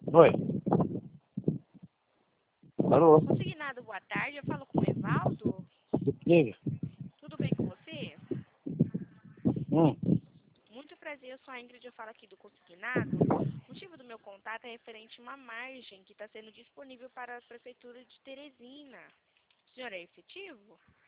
Oi. Alô? Consignado, boa tarde. Eu falo com o Evaldo. Diga. Tudo bem com você? Hum. Muito prazer, eu sou a Ingrid, eu falo aqui do Consignado. O motivo do meu contato é referente a uma margem que está sendo disponível para a Prefeitura de Teresina. O senhor é efetivo?